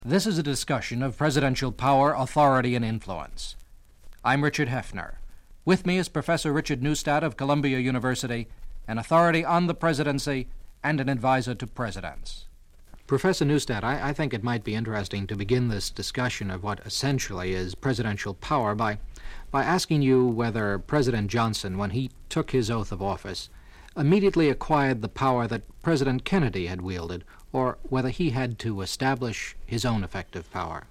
This is a discussion of presidential power, authority, and influence. I'm Richard Hefner. With me is Professor Richard Neustadt of Columbia University, an authority on the presidency and an advisor to presidents. Professor Neustadt, I think it might be interesting to begin this discussion of what essentially is presidential power by asking you whether President Johnson, when he took his oath of office, immediately acquired the power that President Kennedy had wielded, or whether he had to establish his own effective power.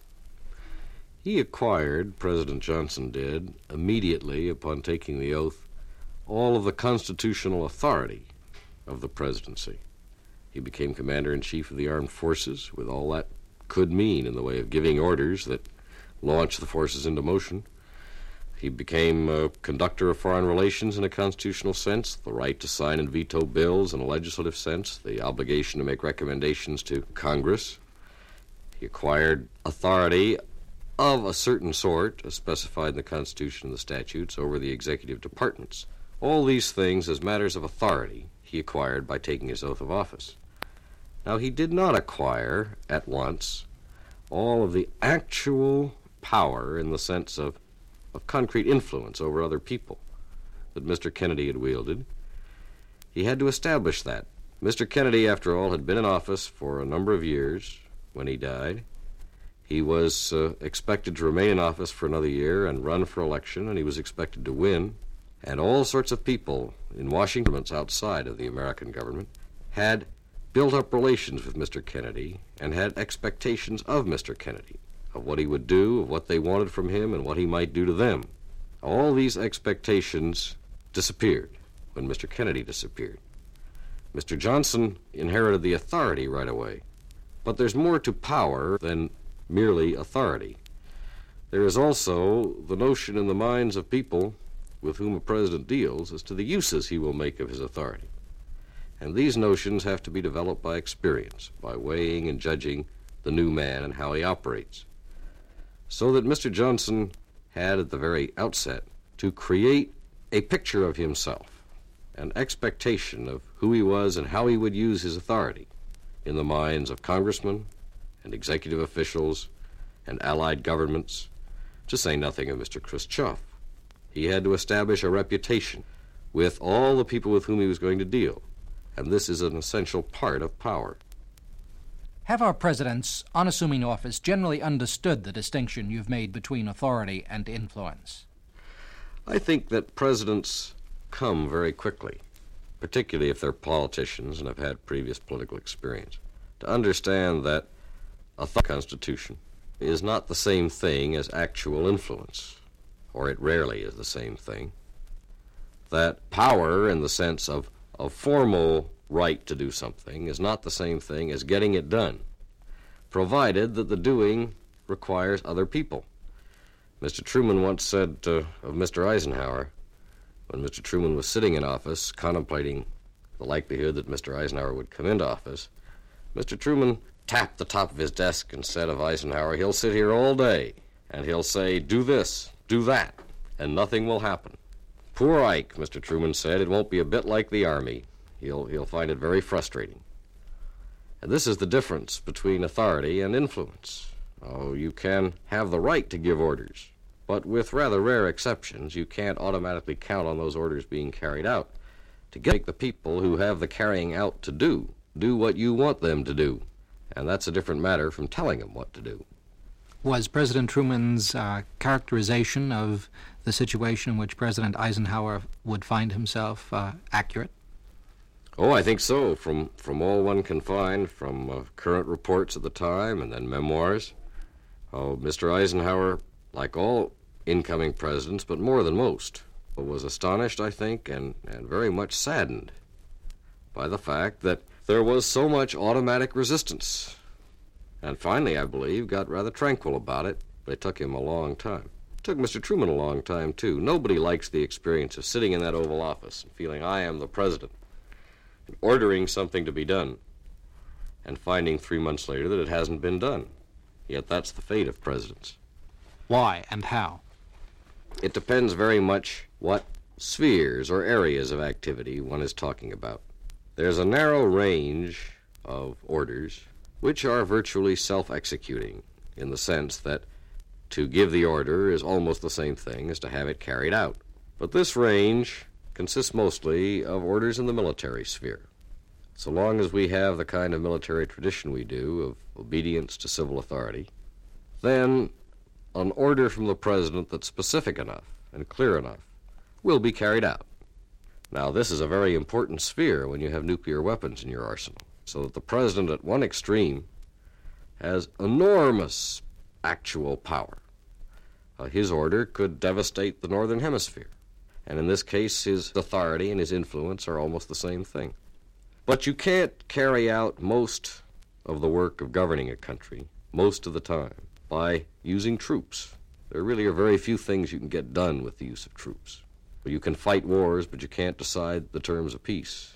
He acquired, President Johnson did, immediately upon taking the oath, all of the constitutional authority of the presidency. He became Commander-in-Chief of the Armed Forces, with all that could mean in the way of giving orders that launched the forces into motion. He became a conductor of foreign relations in a constitutional sense, the right to sign and veto bills in a legislative sense, the obligation to make recommendations to Congress. He acquired authority of a certain sort, as specified in the Constitution and the statutes, over the executive departments. All these things, as matters of authority, he acquired by taking his oath of office. Now, he did not acquire at once all of the actual power in the sense of concrete influence over other people that Mr. Kennedy had wielded. He had to establish that. Mr. Kennedy, after all, had been in office for a number of years when he died. He was expected to remain in office for another year and run for election, and he was expected to win. And all sorts of people in Washington, outside of the American government, had built up relations with Mr. Kennedy and had expectations of Mr. Kennedy, of what he would do, of what they wanted from him, and what he might do to them. All these expectations disappeared when Mr. Kennedy disappeared. Mr. Johnson inherited the authority right away. But there's more to power than merely authority. There is also the notion in the minds of people with whom a president deals as to the uses he will make of his authority. And these notions have to be developed by experience, by weighing and judging the new man and how he operates. So that Mr. Johnson had at the very outset to create a picture of himself, an expectation of who he was and how he would use his authority in the minds of congressmen and executive officials and allied governments, to say nothing of Mr. Khrushchev. He had to establish a reputation with all the people with whom he was going to deal, and this is an essential part of power. Have our presidents, on assuming office, generally understood the distinction you've made between authority and influence? I think that presidents come very quickly, particularly if they're politicians and have had previous political experience, to understand that a constitution is not the same thing as actual influence, or it rarely is the same thing. That power, in the sense of formal right to do something, is not the same thing as getting it done, provided that the doing requires other people. Mr. Truman once said of Mr. Eisenhower, when Mr. Truman was sitting in office contemplating the likelihood that Mr. Eisenhower would come into office, Mr. Truman tapped the top of his desk and said of Eisenhower, "He'll sit here all day and he'll say, 'Do this, do that,' and nothing will happen. Poor Ike," Mr. Truman said, "it won't be a bit like the Army. He'll find it very frustrating." And this is the difference between authority and influence. Oh, you can have the right to give orders, but with rather rare exceptions, you can't automatically count on those orders being carried out to make the people who have the carrying out to do what you want them to do. And that's a different matter from telling them what to do. Was President Truman's characterization of the situation in which President Eisenhower would find himself accurate? Oh, I think so. From all one can find, from current reports at the time and then memoirs. Oh, Mr. Eisenhower, like all incoming presidents, but more than most, was astonished, I think, and very much saddened by the fact that there was so much automatic resistance. And finally, I believe, got rather tranquil about it. But it took him a long time. It took Mr. Truman a long time, too. Nobody likes the experience of sitting in that Oval Office and feeling I am the president, and ordering something to be done, and finding 3 months later that it hasn't been done. Yet that's the fate of presidents. Why and how? It depends very much what spheres or areas of activity one is talking about. There's a narrow range of orders which are virtually self-executing in the sense that to give the order is almost the same thing as to have it carried out. But this range consists mostly of orders in the military sphere. So long as we have the kind of military tradition we do of obedience to civil authority, then an order from the president that's specific enough and clear enough will be carried out. Now, this is a very important sphere when you have nuclear weapons in your arsenal, so that the president at one extreme has enormous actual power. His order could devastate the northern hemisphere, and in this case his authority and his influence are almost the same thing. But you can't carry out most of the work of governing a country most of the time by using troops. There really are very few things you can get done with the use of troops. You can fight wars, but you can't decide the terms of peace.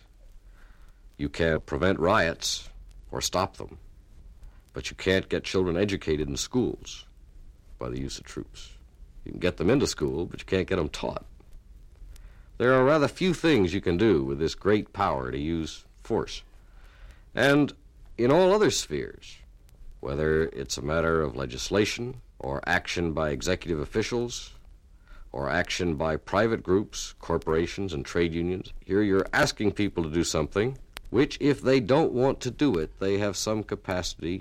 You can't prevent riots or stop them, but you can't get children educated in schools by the use of troops. You can get them into school, but you can't get them taught. There are rather few things you can do with this great power to use force. And in all other spheres, whether it's a matter of legislation or action by executive officials or action by private groups, corporations, and trade unions, here you're asking people to do something which, if they don't want to do it, they have some capacity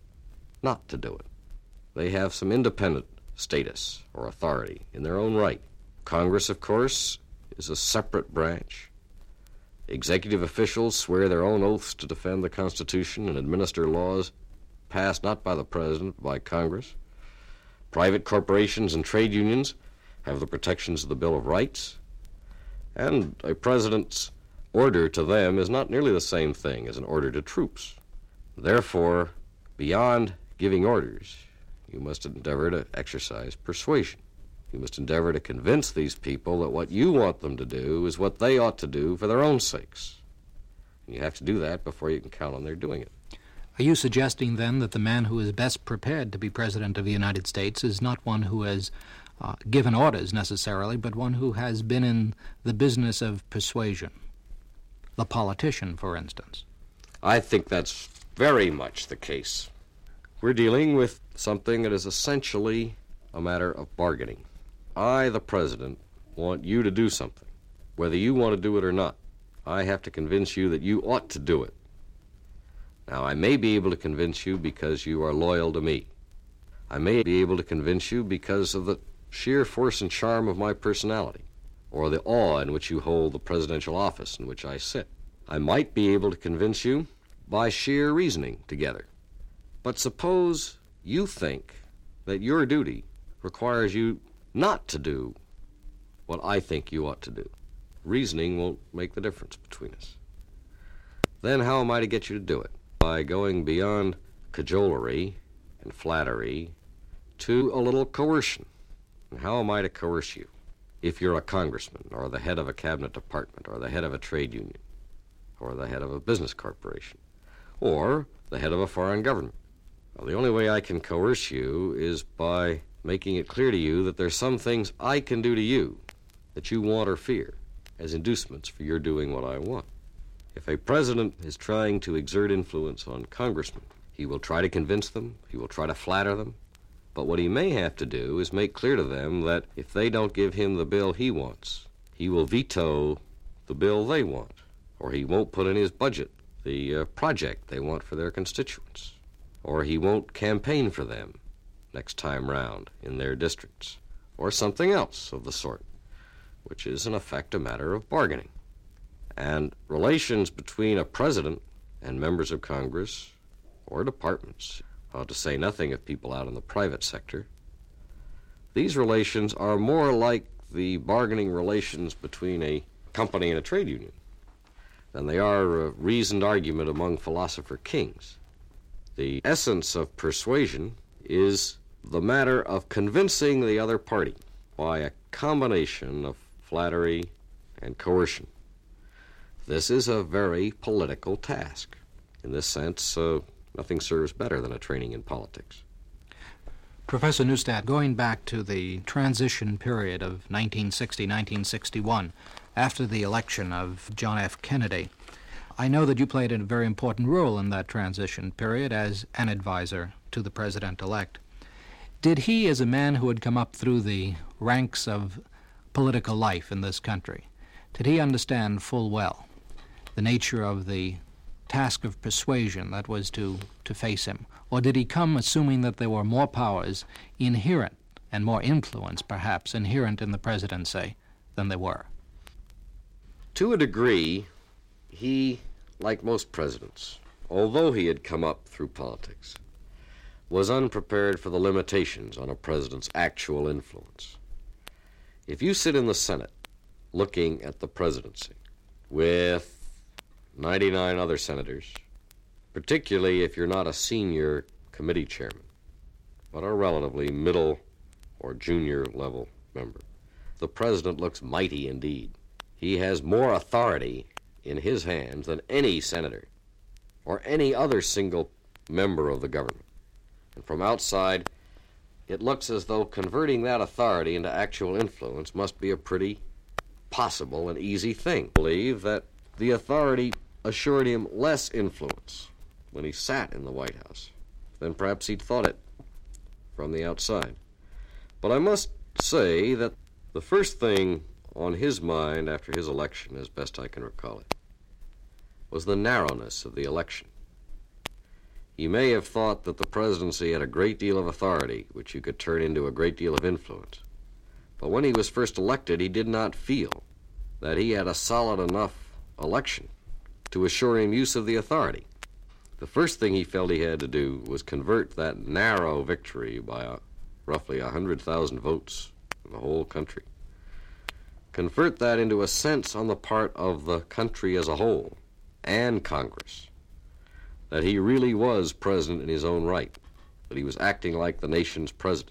not to do it. They have some independent status or authority in their own right. Congress, of course, is a separate branch. Executive officials swear their own oaths to defend the Constitution and administer laws passed not by the President, but by Congress. Private corporations and trade unions have the protections of the Bill of Rights, and a president's order to them is not nearly the same thing as an order to troops. Therefore, beyond giving orders, you must endeavor to exercise persuasion. You must endeavor to convince these people that what you want them to do is what they ought to do for their own sakes. And you have to do that before you can count on their doing it. Are you suggesting, then, that the man who is best prepared to be President of the United States is not one who has given orders necessarily, but one who has been in the business of persuasion? The politician, for instance. I think that's very much the case. We're dealing with something that is essentially a matter of bargaining. I, the president, want you to do something. Whether you want to do it or not, I have to convince you that you ought to do it. Now, I may be able to convince you because you are loyal to me. I may be able to convince you because of the sheer force and charm of my personality, or the awe in which you hold the presidential office in which I sit. I might be able to convince you by sheer reasoning together. But suppose you think that your duty requires you not to do what I think you ought to do. Reasoning won't make the difference between us. Then how am I to get you to do it? By going beyond cajolery and flattery to a little coercion. And how am I to coerce you? If you're a congressman, or the head of a cabinet department, or the head of a trade union, or the head of a business corporation, or the head of a foreign government. Well, the only way I can coerce you is by making it clear to you that there's some things I can do to you that you want or fear as inducements for your doing what I want. If a president is trying to exert influence on congressmen, he will try to convince them, he will try to flatter them, but what he may have to do is make clear to them that if they don't give him the bill he wants, he will veto the bill they want, or he won't put in his budget the project they want for their constituents, or he won't campaign for them next time round in their districts, or something else of the sort, which is in effect a matter of bargaining. And relations between a president and members of Congress or departments, to say nothing of people out in the private sector, these relations are more like the bargaining relations between a company and a trade union than they are a reasoned argument among philosopher kings. The essence of persuasion is the matter of convincing the other party by a combination of flattery and coercion. This is a very political task. In this sense, nothing serves better than a training in politics. Professor Neustadt, going back to the transition period of 1960-1961, after the election of John F. Kennedy, I know that you played a very important role in that transition period as an advisor to the president-elect. Did he, as a man who had come up through the ranks of political life in this country, did he understand full well the nature of the task of persuasion that was to face him? Or did he come assuming that there were more powers inherent and more influence, perhaps, inherent in the presidency than there were? To a degree, he, like most presidents, although he had come up through politics, was unprepared for the limitations on a president's actual influence. If you sit in the Senate looking at the presidency with 99 other senators, particularly if you're not a senior committee chairman, but a relatively middle or junior level member, the president looks mighty indeed. He has more authority in his hands than any senator or any other single member of the government. And from outside, it looks as though converting that authority into actual influence must be a pretty possible and easy thing. I believe that the authority assured him less influence when he sat in the White House than perhaps he'd thought it from the outside. But I must say that the first thing on his mind after his election, as best I can recall it, was the narrowness of the election. He may have thought that the presidency had a great deal of authority, which you could turn into a great deal of influence. But when he was first elected, he did not feel that he had a solid enough election to assure him use of the authority. The first thing he felt he had to do was convert that narrow victory by roughly 100,000 votes in the whole country. Convert that into a sense on the part of the country as a whole and Congress that he really was president in his own right, that he was acting like the nation's president.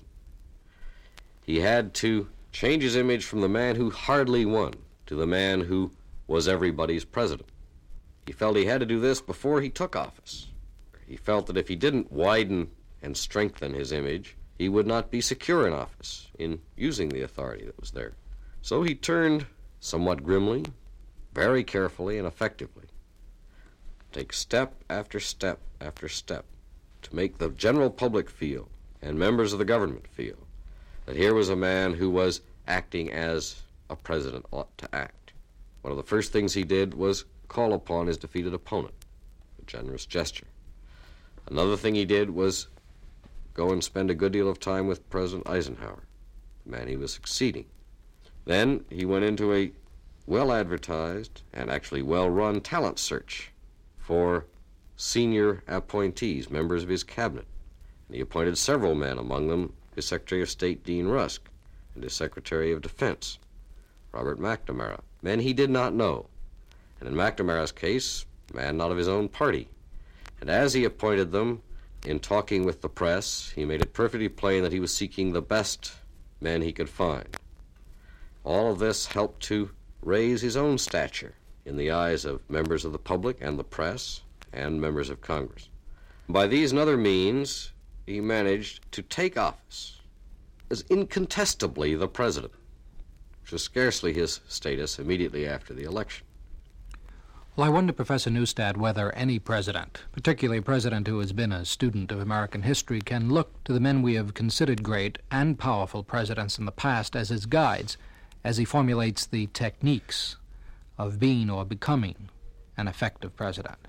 He had to change his image from the man who hardly won to the man who was everybody's president. He felt he had to do this before he took office. He felt that if he didn't widen and strengthen his image, he would not be secure in office in using the authority that was there. So he turned somewhat grimly, very carefully and effectively, take step after step after step to make the general public feel and members of the government feel that here was a man who was acting as a president ought to act. One of the first things he did was call upon his defeated opponent, a generous gesture. Another thing he did was go and spend a good deal of time with President Eisenhower, the man he was succeeding. Then he went into a well-advertised and actually well-run talent search for senior appointees, members of his cabinet. And he appointed several men, among them his Secretary of State, Dean Rusk, and his Secretary of Defense, Robert McNamara, men he did not know. And in McNamara's case, a man not of his own party. And as he appointed them, in talking with the press, he made it perfectly plain that he was seeking the best men he could find. All of this helped to raise his own stature in the eyes of members of the public and the press and members of Congress. By these and other means, he managed to take office as incontestably the president, which was scarcely his status immediately after the election. Well, I wonder, Professor Neustadt, whether any president, particularly a president who has been a student of American history, can look to the men we have considered great and powerful presidents in the past as his guides as he formulates the techniques of being or becoming an effective president.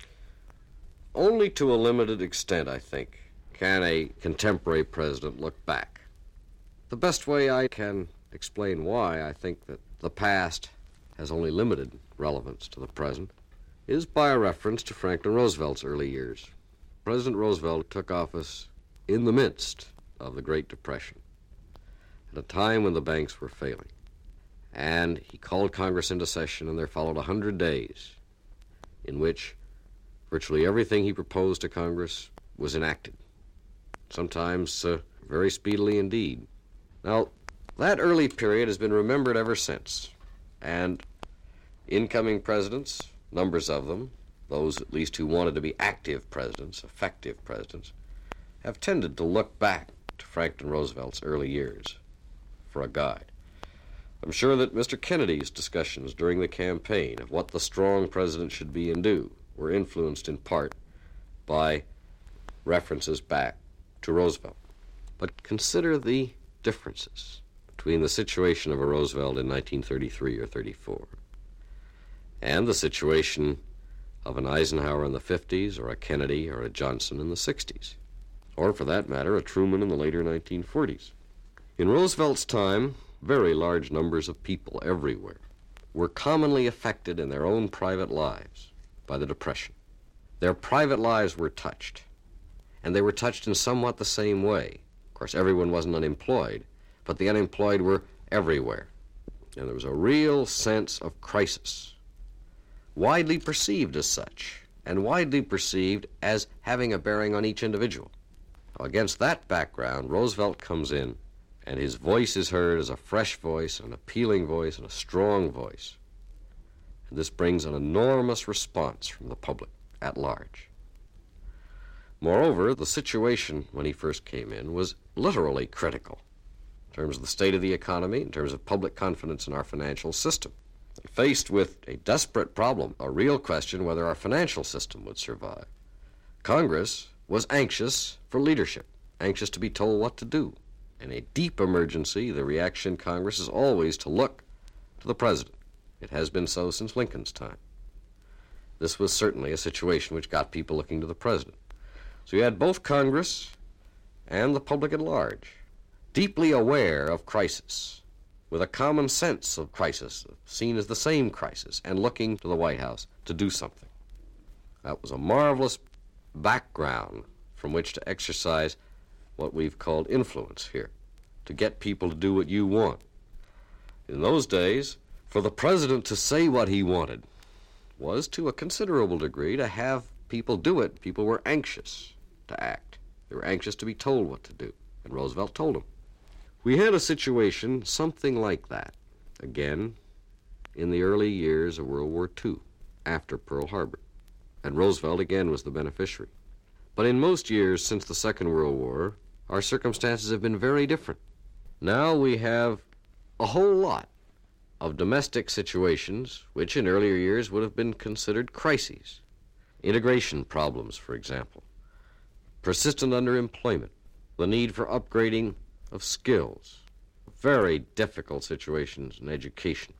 Only to a limited extent, I think, can a contemporary president look back. The best way I can explain why I think that the past has only limited relevance to the present is by a reference to Franklin Roosevelt's early years. President Roosevelt took office in the midst of the Great Depression, at a time when the banks were failing. And he called Congress into session, and there followed 100 days in which virtually everything he proposed to Congress was enacted, sometimes very speedily indeed. Now, that early period has been remembered ever since, and incoming presidents, numbers of them, those at least who wanted to be active presidents, effective presidents, have tended to look back to Franklin Roosevelt's early years for a guide. I'm sure that Mr. Kennedy's discussions during the campaign of what the strong president should be and do were influenced in part by references back to Roosevelt. But consider the differences between the situation of a Roosevelt in 1933 or 34 and the situation of an Eisenhower in the 50s or a Kennedy or a Johnson in the 60s, or for that matter, a Truman in the later 1940s. In Roosevelt's time, very large numbers of people everywhere were commonly affected in their own private lives by the Depression. Their private lives were touched, and they were touched in somewhat the same way. Of course, everyone wasn't unemployed, but the unemployed were everywhere, and there was a real sense of crisis, widely perceived as such, and widely perceived as having a bearing on each individual. Now, against that background, Roosevelt comes in, and his voice is heard as a fresh voice, an appealing voice, and a strong voice. And this brings an enormous response from the public at large. Moreover, the situation when he first came in was literally critical in terms of the state of the economy, in terms of public confidence in our financial system. Faced with a desperate problem, a real question whether our financial system would survive, Congress was anxious for leadership, anxious to be told what to do. In a deep emergency, the reaction in Congress is always to look to the president. It has been so since Lincoln's time. This was certainly a situation which got people looking to the president. So you had both Congress and the public at large deeply aware of crisis, with a common sense of crisis, seen as the same crisis, and looking to the White House to do something. That was a marvelous background from which to exercise what we've called influence here, to get people to do what you want. In those days, for the president to say what he wanted was, to a considerable degree, to have people do it. People were anxious to act. They were anxious to be told what to do, and Roosevelt told them. We had a situation something like that, again, in the early years of World War II, after Pearl Harbor, and Roosevelt again was the beneficiary. But in most years since the Second World War, our circumstances have been very different. Now we have a whole lot of domestic situations which in earlier years would have been considered crises. Integration problems, for example, persistent underemployment, the need for upgrading of skills, very difficult situations in education,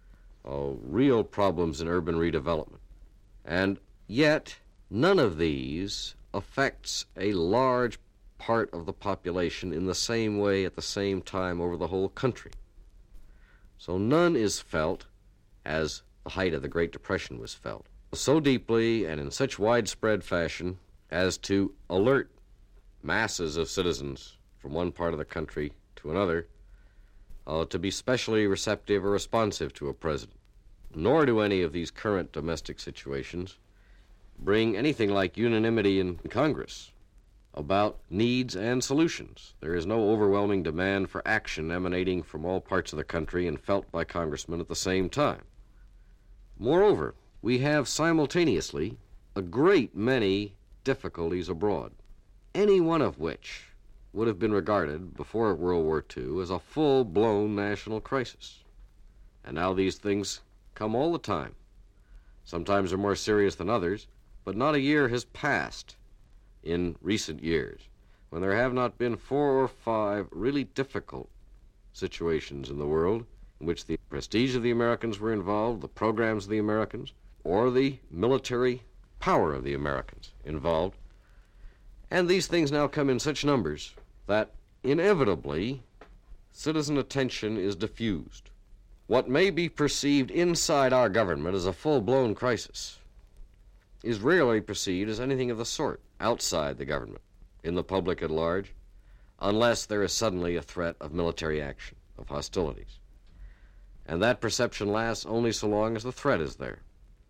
real problems in urban redevelopment. And yet, none of these affects a large part of the population in the same way at the same time over the whole country. So none is felt as the height of the Great Depression was felt, so deeply and in such widespread fashion as to alert masses of citizens from one part of the country to another to be specially receptive or responsive to a president. Nor do any of these current domestic situations bring anything like unanimity in Congress about needs and solutions. There is no overwhelming demand for action emanating from all parts of the country and felt by congressmen at the same time. Moreover, we have simultaneously a great many difficulties abroad, any one of which would have been regarded before World War II as a full-blown national crisis. And now these things come all the time. Sometimes they're more serious than others, but not a year has passed in recent years when there have not been 4 or 5 really difficult situations in the world in which the prestige of the Americans were involved, the programs of the Americans, or the military power of the Americans involved. And these things now come in such numbers that inevitably citizen attention is diffused. What may be perceived inside our government as a full-blown crisis is rarely perceived as anything of the sort outside the government, in the public at large, unless there is suddenly a threat of military action, of hostilities. And that perception lasts only so long as the threat is there.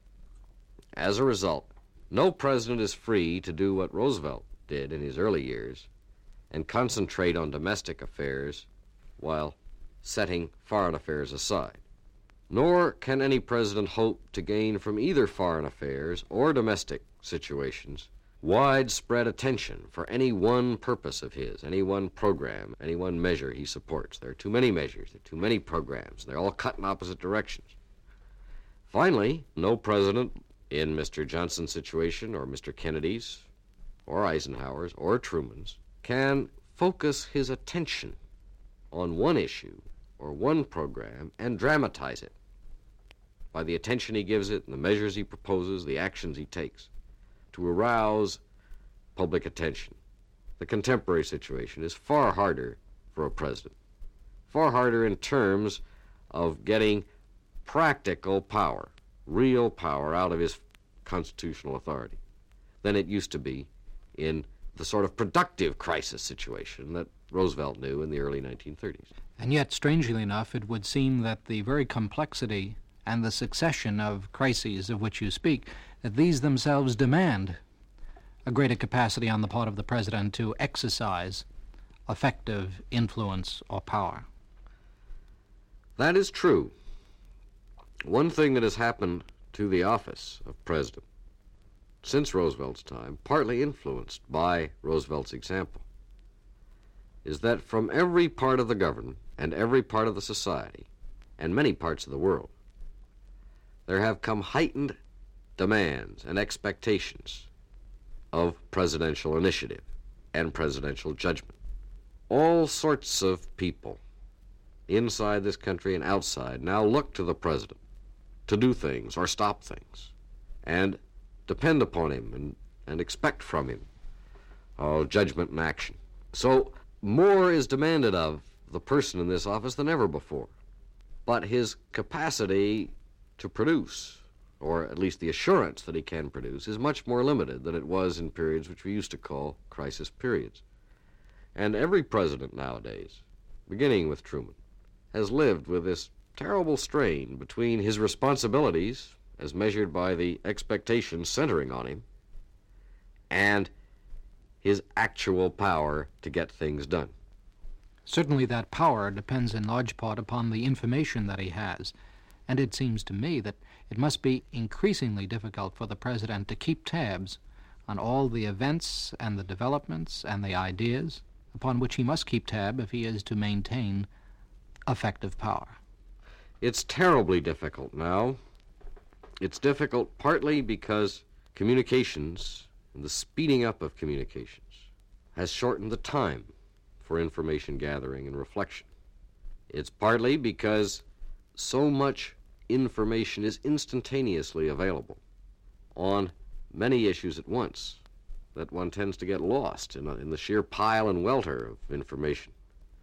As a result, no president is free to do what Roosevelt did in his early years and concentrate on domestic affairs while setting foreign affairs aside. Nor can any president hope to gain from either foreign affairs or domestic situations widespread attention for any one purpose of his, any one program, any one measure he supports. There are too many measures, there are too many programs. They're all cut in opposite directions. Finally, no president in Mr. Johnson's situation, or Mr. Kennedy's, or Eisenhower's, or Truman's, can focus his attention on one issue or one program and dramatize it by the attention he gives it and the measures he proposes, the actions he takes, to arouse public attention. The contemporary situation is far harder for a president, far harder in terms of getting practical power, real power out of his constitutional authority than it used to be in the sort of productive crisis situation that Roosevelt knew in the early 1930s. And yet, strangely enough, it would seem that the very complexity and the succession of crises of which you speak, that these themselves demand a greater capacity on the part of the president to exercise effective influence or power. That is true. One thing that has happened to the office of president since Roosevelt's time, partly influenced by Roosevelt's example, is that from every part of the government and every part of the society and many parts of the world, there have come heightened demands and expectations of presidential initiative and presidential judgment. All sorts of people inside this country and outside now look to the president to do things or stop things and depend upon him and expect from him judgment and action. So more is demanded of the person in this office than ever before. But his capacity to produce, or at least the assurance that he can produce, is much more limited than it was in periods which we used to call crisis periods. And every president nowadays, beginning with Truman, has lived with this terrible strain between his responsibilities, as measured by the expectations centering on him, and his actual power to get things done. Certainly that power depends in large part upon the information that he has. And it seems to me that it must be increasingly difficult for the president to keep tabs on all the events and the developments and the ideas upon which he must keep tab if he is to maintain effective power. It's terribly difficult now. It's difficult partly because communications and the speeding up of communications has shortened the time for information gathering and reflection. It's partly because so much information is instantaneously available on many issues at once that one tends to get lost in the sheer pile and welter of information.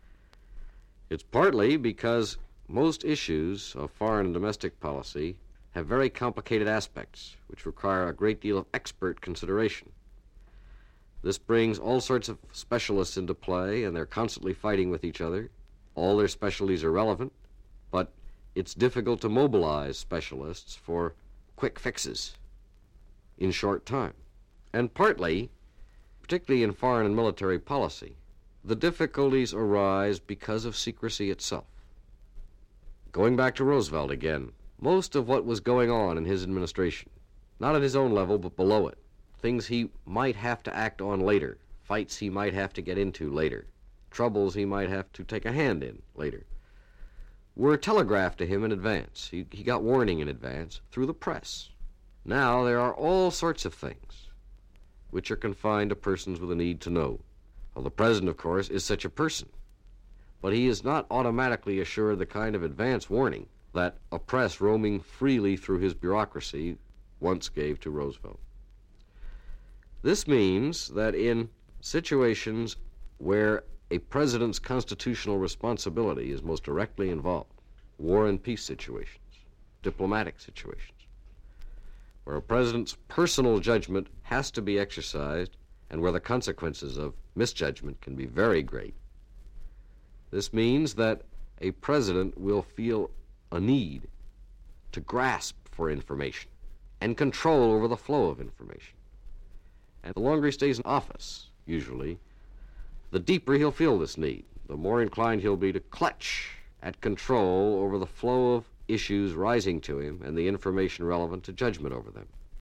It's partly because most issues of foreign and domestic policy have very complicated aspects which require a great deal of expert consideration. This brings all sorts of specialists into play, and they're constantly fighting with each other. All their specialties are relevant, but it's difficult to mobilize specialists for quick fixes in short time. And partly, particularly in foreign and military policy, the difficulties arise because of secrecy itself. Going back to Roosevelt again, most of what was going on in his administration, not at his own level but below it, things he might have to act on later, fights he might have to get into later, troubles he might have to take a hand in later, were telegraphed to him in advance. He got warning in advance through the press. Now there are all sorts of things which are confined to persons with a need to know. Well, the president, of course, is such a person, but he is not automatically assured the kind of advance warning that a press roaming freely through his bureaucracy once gave to Roosevelt. This means that in situations where a president's constitutional responsibility is most directly involved, war and peace situations, diplomatic situations, where a president's personal judgment has to be exercised and where the consequences of misjudgment can be very great. This means that a president will feel a need to grasp for information and control over the flow of information. And the longer he stays in office, usually, the deeper he'll feel this need, the more inclined he'll be to clutch at control over the flow of issues rising to him and the information relevant to judgment over them.